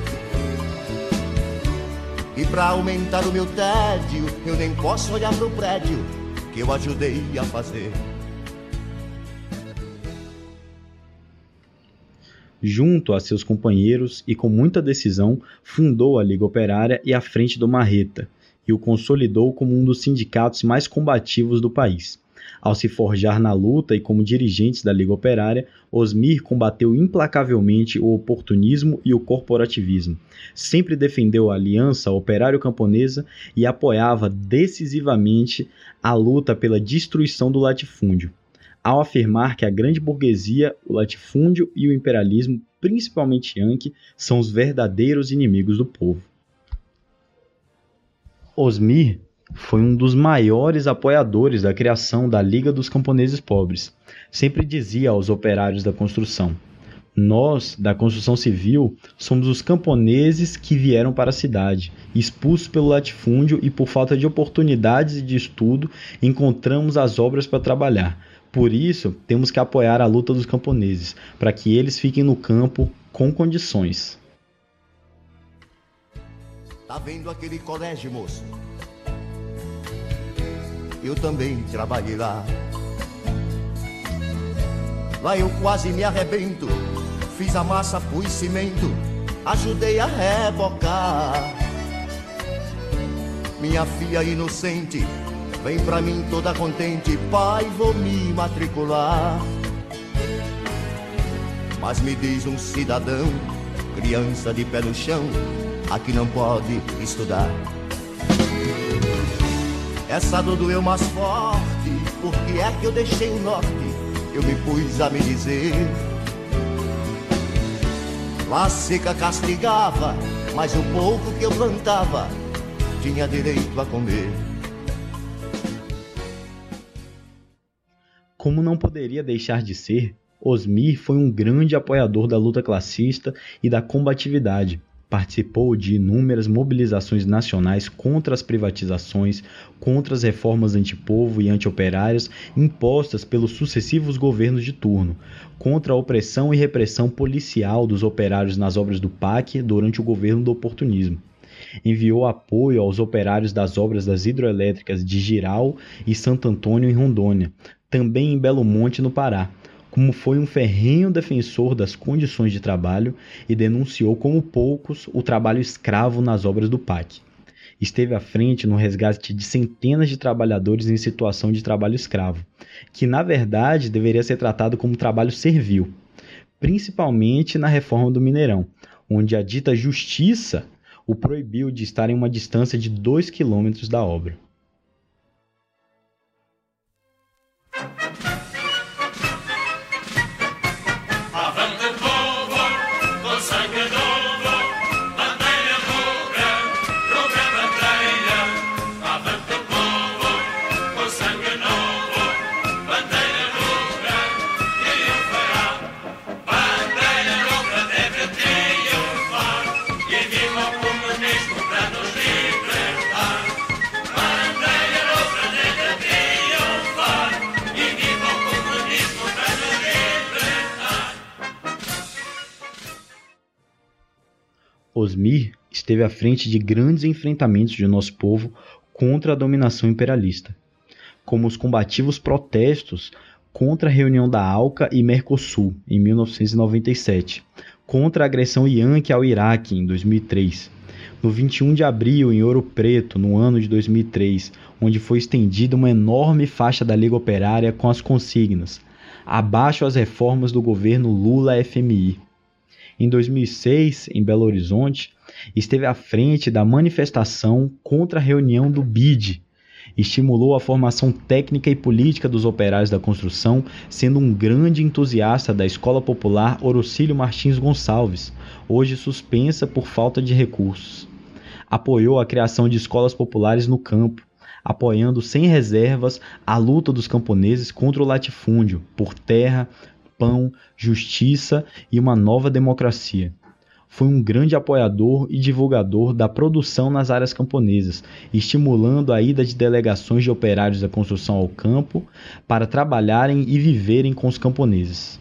E pra aumentar o meu tédio, eu nem posso olhar pro prédio que eu ajudei a fazer. Junto a seus companheiros e com muita decisão, fundou a Liga Operária e a Frente do Marreta, e o consolidou como um dos sindicatos mais combativos do país. Ao se forjar na luta e como dirigentes da Liga Operária, Osmir combateu implacavelmente o oportunismo e o corporativismo. Sempre defendeu a aliança operário-camponesa e apoiava decisivamente a luta pela destruição do latifúndio, ao afirmar que a grande burguesia, o latifúndio e o imperialismo, principalmente Yankee, são os verdadeiros inimigos do povo. Osmir foi um dos maiores apoiadores da criação da Liga dos Camponeses Pobres. Sempre dizia aos operários da construção: nós, da construção civil, somos os camponeses que vieram para a cidade, expulsos pelo latifúndio e por falta de oportunidades e de estudo, encontramos as obras para trabalhar. Por isso, temos que apoiar a luta dos camponeses, para que eles fiquem no campo com condições. Tá vendo aquele colégio, moço? Eu também trabalhei lá. Lá eu quase me arrebento, fiz a massa, pus cimento, ajudei a rebocar. Minha filha inocente vem pra mim toda contente: pai, vou me matricular. Mas me diz um cidadão, criança de pé no chão, aqui não pode estudar. Essa dor doeu mais forte, porque é que eu deixei o norte, eu me pus a me dizer. Lá a seca castigava, mas o pouco que eu plantava tinha direito a comer. Como não poderia deixar de ser, Osmir foi um grande apoiador da luta classista e da combatividade. Participou de inúmeras mobilizações nacionais contra as privatizações, contra as reformas antipovo e antioperárias impostas pelos sucessivos governos de turno, contra a opressão e repressão policial dos operários nas obras do P A C durante o governo do oportunismo. Enviou apoio aos operários das obras das hidroelétricas de Jirau e Santo Antônio em Rondônia, também em Belo Monte, no Pará, como foi um ferrenho defensor das condições de trabalho e denunciou como poucos o trabalho escravo nas obras do P A C. Esteve à frente no resgate de centenas de trabalhadores em situação de trabalho escravo, que na verdade deveria ser tratado como trabalho servil, principalmente na reforma do Mineirão, onde a dita justiça o proibiu de estar em uma distância de dois quilômetros da obra. Osmir esteve à frente de grandes enfrentamentos de nosso povo contra a dominação imperialista, como os combativos protestos contra a reunião da ALCA e Mercosul, em mil novecentos e noventa e sete, contra a agressão Yankee ao Iraque, em dois mil e três, no vinte e um de abril, em Ouro Preto, no ano de dois mil e três, onde foi estendida uma enorme faixa da Liga Operária com as consignas: abaixo as reformas do governo Lula-F M I. Em dois mil e seis, em Belo Horizonte, esteve à frente da manifestação contra a reunião do B I D. Estimulou a formação técnica e política dos operários da construção, sendo um grande entusiasta da Escola Popular Orocílio Martins Gonçalves, hoje suspensa por falta de recursos. Apoiou a criação de escolas populares no campo, apoiando sem reservas a luta dos camponeses contra o latifúndio, por terra, pão, justiça e uma nova democracia. Foi um grande apoiador e divulgador da produção nas áreas camponesas, estimulando a ida de delegações de operários da construção ao campo para trabalharem e viverem com os camponeses.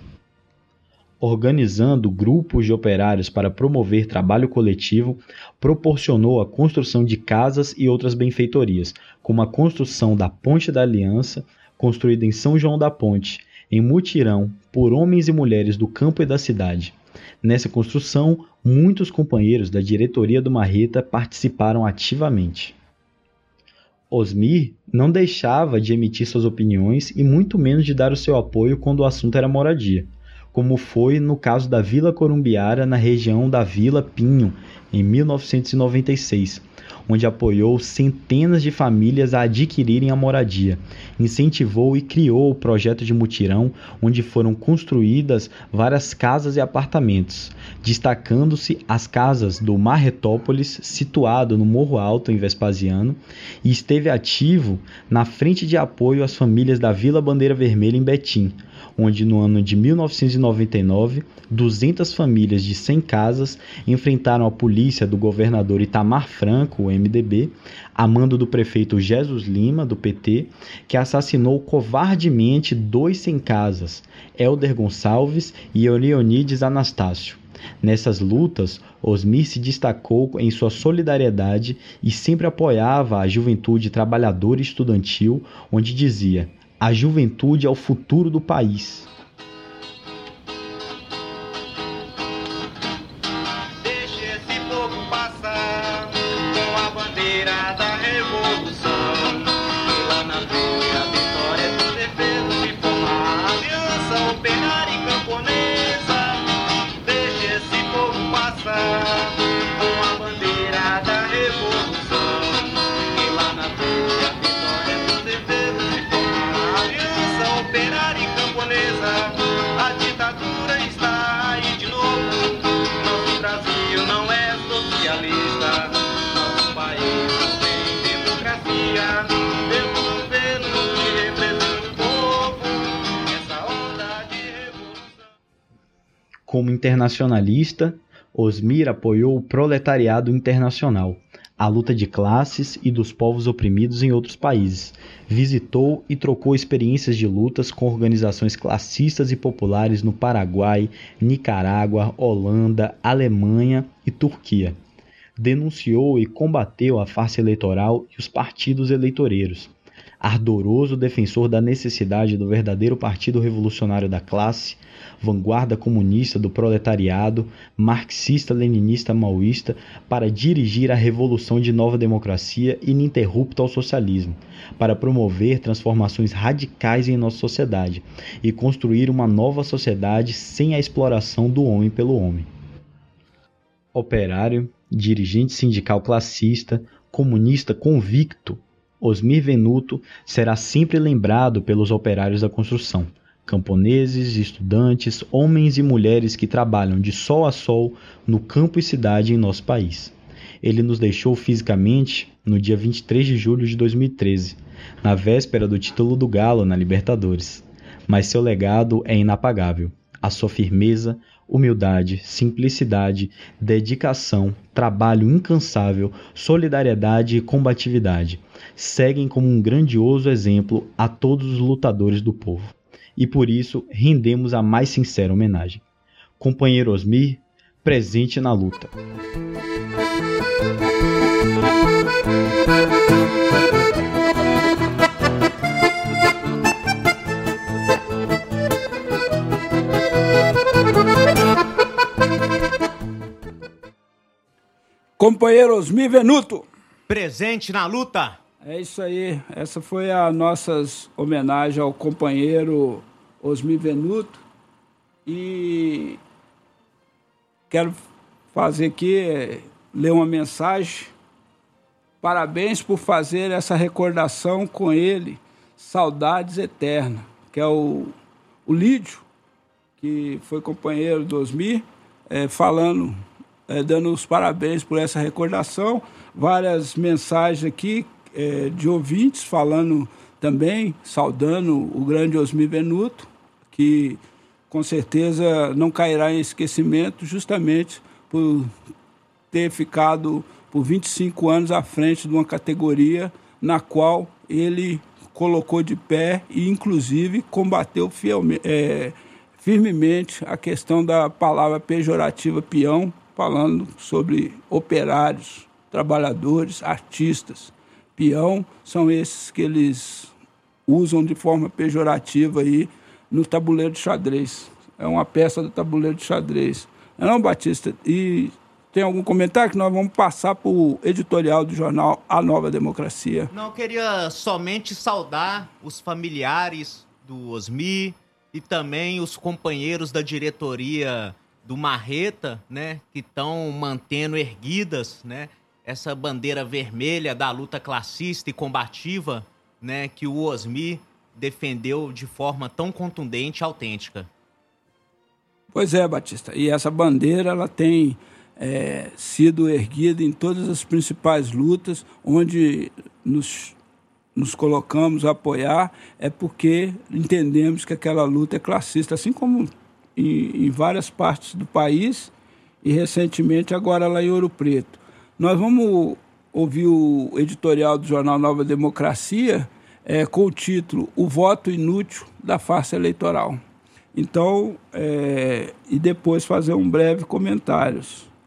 Organizando grupos de operários para promover trabalho coletivo, proporcionou a construção de casas e outras benfeitorias, como a construção da Ponte da Aliança, construída em São João da Ponte, em mutirão por homens e mulheres do campo e da cidade. Nessa construção, muitos companheiros da diretoria do Marreta participaram ativamente. Osmir não deixava de emitir suas opiniões e muito menos de dar o seu apoio quando o assunto era moradia, como foi no caso da Vila Corumbiara, na região da Vila Pinho, em mil novecentos e noventa e seis, onde apoiou centenas de famílias a adquirirem a moradia, incentivou e criou o projeto de mutirão, onde foram construídas várias casas e apartamentos, destacando-se as casas do Marretópolis, situado no Morro Alto, em Vespasiano, e esteve ativo na frente de apoio às famílias da Vila Bandeira Vermelha, em Betim, onde no ano de mil novecentos e noventa e nove, duzentas famílias de cem casas enfrentaram a polícia do governador Itamar Franco, o M D B, a mando do prefeito Jesus Lima, do P T, que assassinou covardemente dois sem casas, Helder Gonçalves e Leonides Anastácio. Nessas lutas, Osmir se destacou em sua solidariedade e sempre apoiava a juventude trabalhadora e estudantil, onde dizia: a juventude é o futuro do país. Deixe esse povo passar com a bandeira da revolução. E lá na frente a vitória dos defesos e formar a aliança operária e camponesa. Deixe esse povo passar com a bandeira da revolução. E lá na frente a vitória dos defesos e formar a aliança operária e camponesa. A ditadura está aí de novo. Nosso Brasil não é socialista. Nosso país não tem democracia. Temos um governo que representa o povo. Essa onda de revolução. Como internacionalista, Osmir apoiou o proletariado internacional, a luta de classes e dos povos oprimidos em outros países. Visitou e trocou experiências de lutas com organizações classistas e populares no Paraguai, Nicarágua, Holanda, Alemanha e Turquia. Denunciou e combateu a farsa eleitoral e os partidos eleitoreiros. Ardoroso defensor da necessidade do verdadeiro partido revolucionário da classe, vanguarda comunista do proletariado, marxista-leninista maoísta, para dirigir a revolução de nova democracia ininterrupta ao socialismo, para promover transformações radicais em nossa sociedade e construir uma nova sociedade sem a exploração do homem pelo homem. Operário, dirigente sindical classista, comunista convicto, Osmir Venuto será sempre lembrado pelos operários da construção, camponeses, estudantes, homens e mulheres que trabalham de sol a sol no campo e cidade em nosso país. Ele nos deixou fisicamente no dia vinte e três de julho de dois mil e treze, na véspera do título do Galo na Libertadores. Mas seu legado é inapagável. A sua firmeza, humildade, simplicidade, dedicação, trabalho incansável, solidariedade e combatividade seguem como um grandioso exemplo a todos os lutadores do povo. E por isso rendemos a mais sincera homenagem. Companheiro Osmir, presente na luta. Companheiro Osmir Venuto. Presente na luta. É isso aí. Essa foi a nossa homenagem ao companheiro Osmir Venuto. E quero fazer aqui, ler uma mensagem. Parabéns por fazer essa recordação com ele. Saudades eternas. Que é o, o Lídio, que foi companheiro do Osmir, é, falando... É, dando os parabéns por essa recordação, várias mensagens aqui é, de ouvintes falando também, saudando o grande Osmir Venuto, que com certeza não cairá em esquecimento justamente por ter ficado por vinte e cinco anos à frente de uma categoria na qual ele colocou de pé e inclusive combateu fielmente, é, firmemente a questão da palavra pejorativa peão, falando sobre operários, trabalhadores, artistas. Peão são esses que eles usam de forma pejorativa aí no tabuleiro de xadrez. É uma peça do tabuleiro de xadrez. Não, Batista? E tem algum comentário que nós vamos passar para o editorial do jornal A Nova Democracia? Não, eu queria somente saudar os familiares do Osmir e também os companheiros da diretoria do Marreta, né, que estão mantendo erguidas, né, essa bandeira vermelha da luta classista e combativa, né, que o Osmir defendeu de forma tão contundente e autêntica. Pois é, Batista, e essa bandeira ela tem é, sido erguida em todas as principais lutas onde nos, nos colocamos a apoiar, é porque entendemos que aquela luta é classista, assim como Em, em várias partes do país e recentemente agora lá em Ouro Preto. Nós vamos ouvir o editorial do jornal Nova Democracia é, com o título O Voto Inútil da Farsa Eleitoral. Então, é, e depois fazer um breve comentário.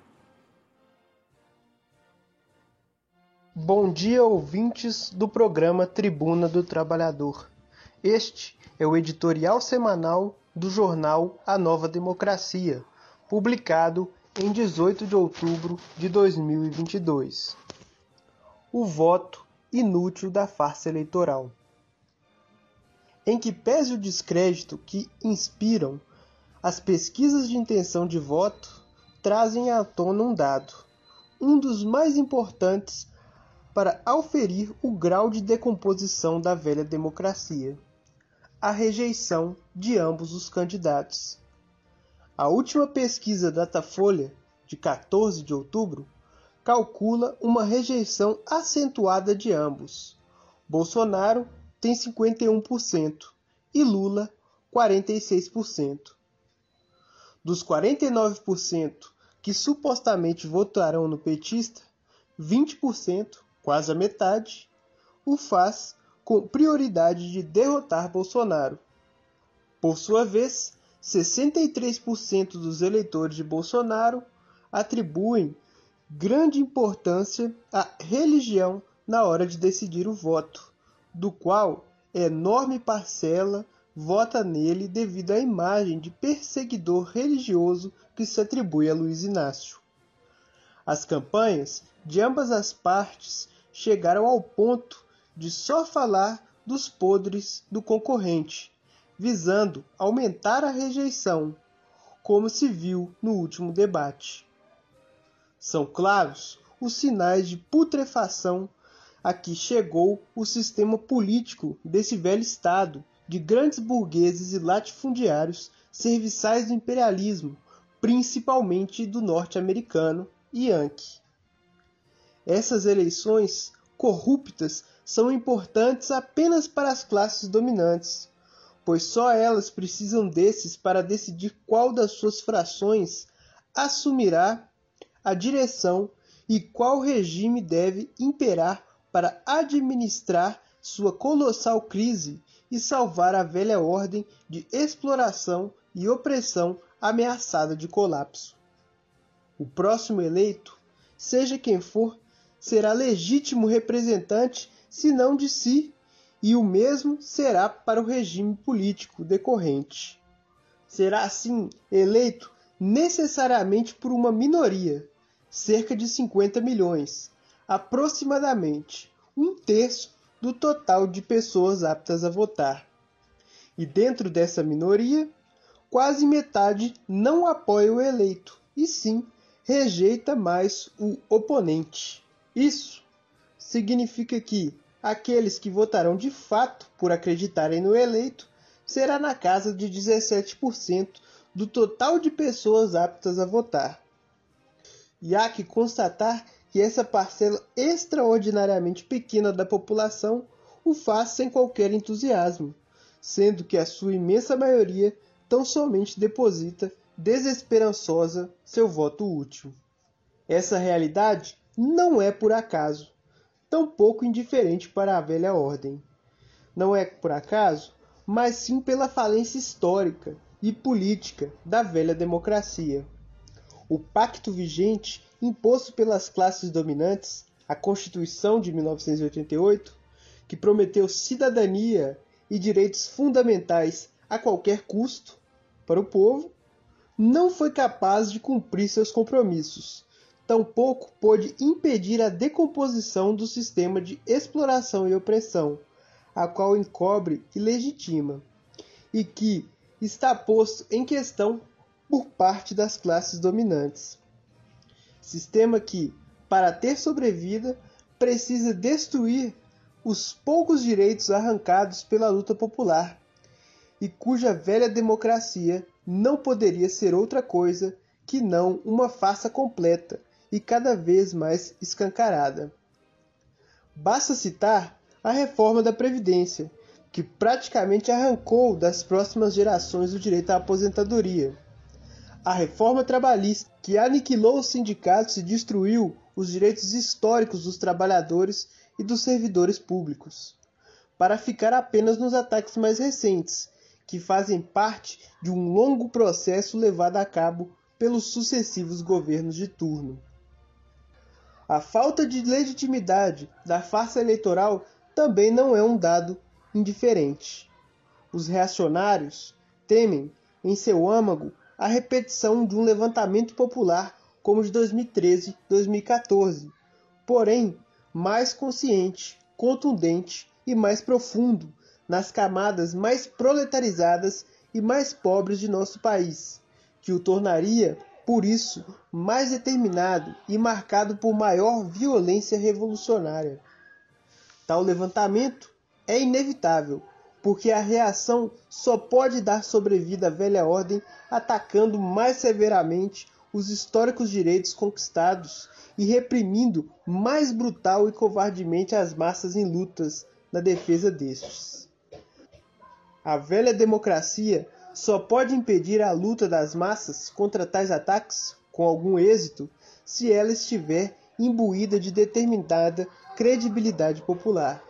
Bom dia, ouvintes do programa Tribuna do Trabalhador. Este é o editorial semanal do jornal A Nova Democracia, publicado em dezoito de outubro de dois mil e vinte e dois. O voto inútil da farsa eleitoral. Em que pese o descrédito que inspiram, as pesquisas de intenção de voto trazem à tona um dado, um dos mais importantes para auferir o grau de decomposição da velha democracia: a rejeição de ambos os candidatos. A última pesquisa Datafolha, de quatorze de outubro, calcula uma rejeição acentuada de ambos. Bolsonaro tem cinquenta e um por cento e Lula quarenta e seis por cento. Dos quarenta e nove por cento que supostamente votarão no petista, vinte por cento, quase a metade, o faz com prioridade de derrotar Bolsonaro. Por sua vez, sessenta e três por cento dos eleitores de Bolsonaro atribuem grande importância à religião na hora de decidir o voto, do qual enorme parcela vota nele devido à imagem de perseguidor religioso que se atribui a Luiz Inácio. As campanhas de ambas as partes chegaram ao ponto de só falar dos podres do concorrente, visando aumentar a rejeição, como se viu no último debate. São claros os sinais de putrefação a que chegou o sistema político desse velho Estado de grandes burgueses e latifundiários serviçais do imperialismo, principalmente do norte-americano e Yankee. Essas eleições corruptas são importantes apenas para as classes dominantes, pois só elas precisam desses para decidir qual das suas frações assumirá a direção e qual regime deve imperar para administrar sua colossal crise e salvar a velha ordem de exploração e opressão ameaçada de colapso. O próximo eleito seja quem for, será legítimo representante, se não de si, e o mesmo será para o regime político decorrente. Será assim eleito necessariamente por uma minoria, cerca de cinquenta milhões, aproximadamente um terço do total de pessoas aptas a votar. E dentro dessa minoria, quase metade não apoia o eleito, e sim rejeita mais o oponente. Isso significa que aqueles que votarão de fato por acreditarem no eleito será na casa de dezessete por cento do total de pessoas aptas a votar. E há que constatar que essa parcela extraordinariamente pequena da população o faz sem qualquer entusiasmo, sendo que a sua imensa maioria tão somente deposita, desesperançosa, seu voto útil. Essa realidade não é por acaso, tampouco indiferente para a velha ordem. Não é por acaso, mas sim pela falência histórica e política da velha democracia. O pacto vigente, imposto pelas classes dominantes, a Constituição de mil novecentos e oitenta e oito, que prometeu cidadania e direitos fundamentais a qualquer custo para o povo, não foi capaz de cumprir seus compromissos. Tampouco pôde impedir a decomposição do sistema de exploração e opressão, a qual encobre e legitima, e que está posto em questão por parte das classes dominantes. Sistema que, para ter sobrevida, precisa destruir os poucos direitos arrancados pela luta popular, e cuja velha democracia não poderia ser outra coisa que não uma farsa completa e cada vez mais escancarada. Basta citar a reforma da Previdência, que praticamente arrancou das próximas gerações o direito à aposentadoria. A reforma trabalhista, que aniquilou os sindicatos e destruiu os direitos históricos dos trabalhadores e dos servidores públicos, para ficar apenas nos ataques mais recentes, que fazem parte de um longo processo levado a cabo pelos sucessivos governos de turno. A falta de legitimidade da farsa eleitoral também não é um dado indiferente. Os reacionários temem, em seu âmago, a repetição de um levantamento popular como o de dois mil e treze e dois mil e quatorze, porém mais consciente, contundente e mais profundo nas camadas mais proletarizadas e mais pobres de nosso país, que o tornaria, por isso, mais determinado e marcado por maior violência revolucionária. Tal levantamento é inevitável, porque a reação só pode dar sobrevida à velha ordem atacando mais severamente os históricos direitos conquistados e reprimindo mais brutal e covardemente as massas em lutas na defesa destes. A velha democracia só pode impedir a luta das massas contra tais ataques, com algum êxito, se ela estiver imbuída de determinada credibilidade popular.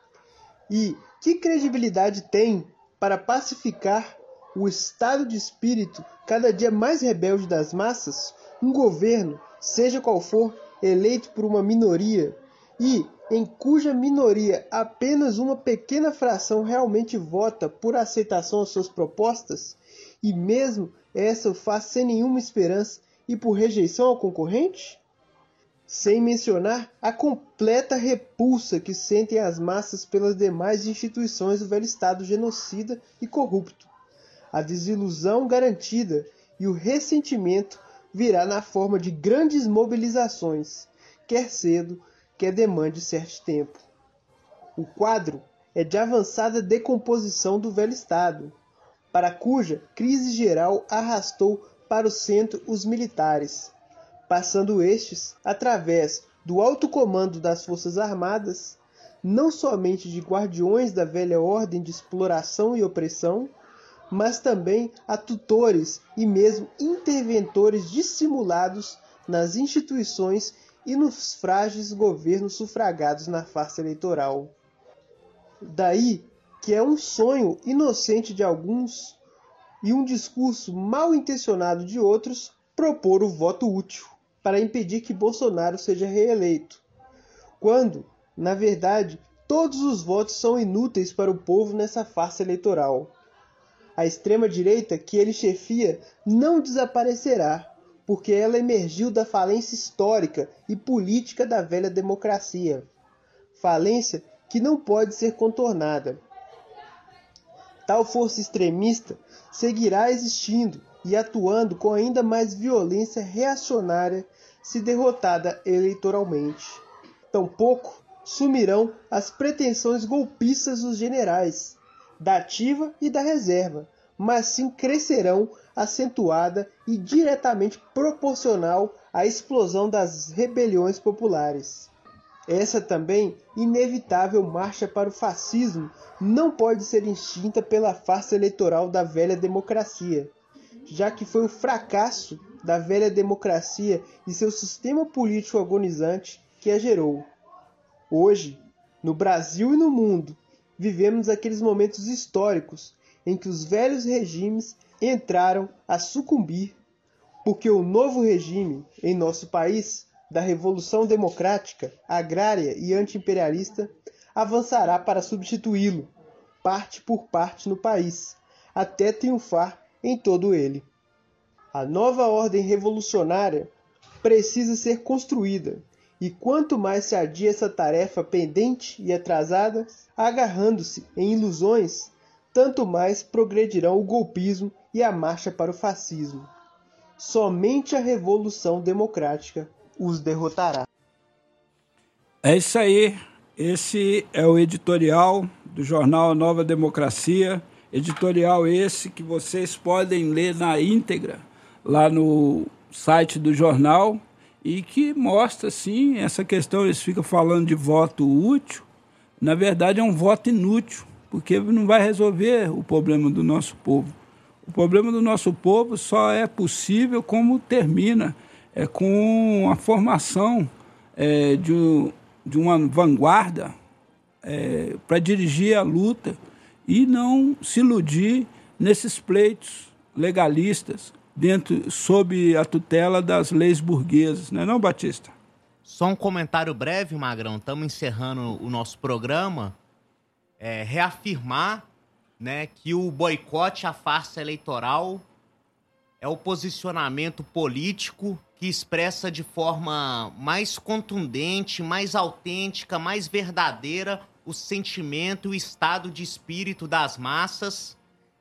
E que credibilidade tem para pacificar o estado de espírito cada dia mais rebelde das massas um governo, seja qual for, eleito por uma minoria e em cuja minoria apenas uma pequena fração realmente vota por aceitação às suas propostas, e mesmo essa o faz sem nenhuma esperança e por rejeição ao concorrente? Sem mencionar a completa repulsa que sentem as massas pelas demais instituições do velho Estado genocida e corrupto. A desilusão garantida e o ressentimento virá na forma de grandes mobilizações, quer cedo, quer demande certo tempo. O quadro é de avançada decomposição do velho Estado, para cuja crise geral arrastou para o centro os militares, passando estes, através do alto comando das Forças Armadas, não somente de guardiões da velha ordem de exploração e opressão, mas também a tutores e mesmo interventores dissimulados nas instituições e nos frágeis governos sufragados na farsa eleitoral. Daí que é um sonho inocente de alguns e um discurso mal intencionado de outros propor o voto útil. para impedir que Bolsonaro seja reeleito, quando, na verdade, todos os votos são inúteis para o povo nessa farsa eleitoral. A extrema-direita que ele chefia não desaparecerá, porque ela emergiu da falência histórica e política da velha democracia. Falência que não pode ser contornada. Tal força extremista seguirá existindo e atuando com ainda mais violência reacionária se derrotada eleitoralmente. Tampouco sumirão as pretensões golpistas dos generais, da ativa e da reserva, mas sim crescerão acentuada e diretamente proporcional à explosão das rebeliões populares. Essa também inevitável marcha para o fascismo não pode ser extinta pela farsa eleitoral da velha democracia, já que foi o fracasso da velha democracia e seu sistema político agonizante que a gerou. Hoje, no Brasil e no mundo, vivemos aqueles momentos históricos em que os velhos regimes entraram a sucumbir, porque o novo regime em nosso país, da Revolução Democrática, Agrária e Anti-imperialista, avançará para substituí-lo, parte por parte no país, até triunfar em todo ele. A nova ordem revolucionária precisa ser construída, e quanto mais se adia essa tarefa pendente e atrasada, agarrando-se em ilusões, tanto mais progredirão o golpismo e a marcha para o fascismo. Somente a Revolução Democrática os derrotará. É isso aí. Esse é o editorial do jornal Nova Democracia. Editorial esse que vocês podem ler na íntegra lá no site do jornal e que mostra, sim, essa questão. Eles ficam falando de voto útil. Na verdade, é um voto inútil, porque não vai resolver o problema do nosso povo. O problema do nosso povo só é possível como termina, é com a formação é, de, de uma vanguarda é, para dirigir a luta e não se iludir nesses pleitos legalistas dentro, sob a tutela das leis burguesas. Não é não, Batista? Só um comentário breve, Magrão. Estamos encerrando o nosso programa. É, reafirmar, né, que o boicote à farsa eleitoral é o posicionamento político que expressa de forma mais contundente, mais autêntica, mais verdadeira o sentimento e o estado de espírito das massas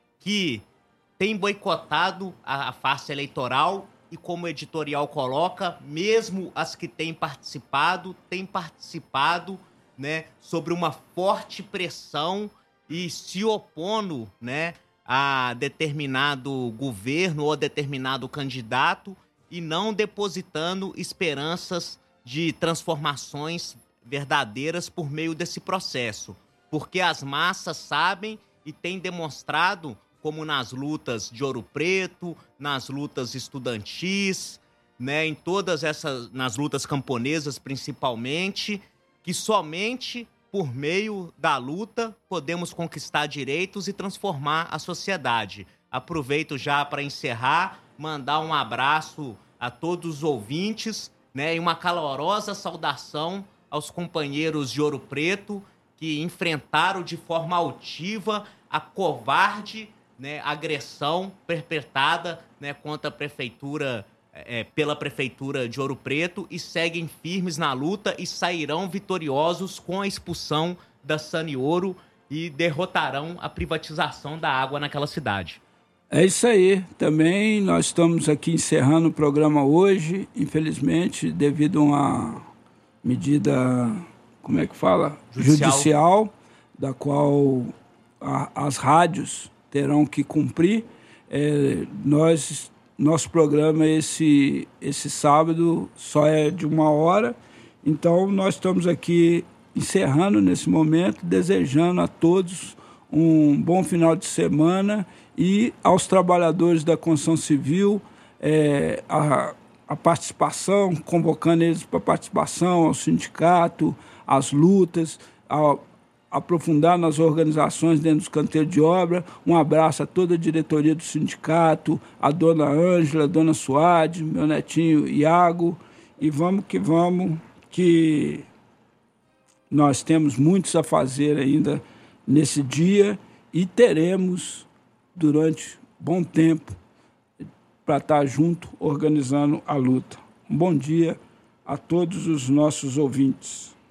que tem boicotado a, a farsa eleitoral e, como o editorial coloca, mesmo as que têm participado, têm participado, né, sobre uma forte pressão e se opondo, né, a determinado governo ou a determinado candidato e não depositando esperanças de transformações verdadeiras por meio desse processo. Porque as massas sabem e têm demonstrado, como nas lutas de Ouro Preto, nas lutas estudantis, né, em todas essas, nas lutas camponesas principalmente, que somente por meio da luta podemos conquistar direitos e transformar a sociedade. Aproveito já para encerrar, mandar um abraço a todos os ouvintes, né, e uma calorosa saudação aos companheiros de Ouro Preto que enfrentaram de forma altiva a covarde, né, agressão perpetrada, né, contra a prefeitura, é, pela prefeitura de Ouro Preto e seguem firmes na luta e sairão vitoriosos com a expulsão da Sanioro e derrotarão a privatização da água naquela cidade. É isso aí. Também nós estamos aqui encerrando o programa hoje, infelizmente, devido a uma medida, como é que fala? Judicial, Judicial da qual a, as rádios terão que cumprir. É, nós, nosso programa esse, esse sábado só é de uma hora, então nós estamos aqui encerrando nesse momento, desejando a todos um bom final de semana e aos trabalhadores da construção civil é, a, a participação, convocando eles para participação, ao sindicato, às lutas, ao aprofundar nas organizações dentro dos canteiros de obra. Um abraço a toda a diretoria do sindicato, a dona Ângela, a dona Suade, meu netinho Iago, e vamos que vamos, que nós temos muitos a fazer ainda nesse dia e teremos durante bom tempo para estar junto organizando a luta. Um bom dia a todos os nossos ouvintes.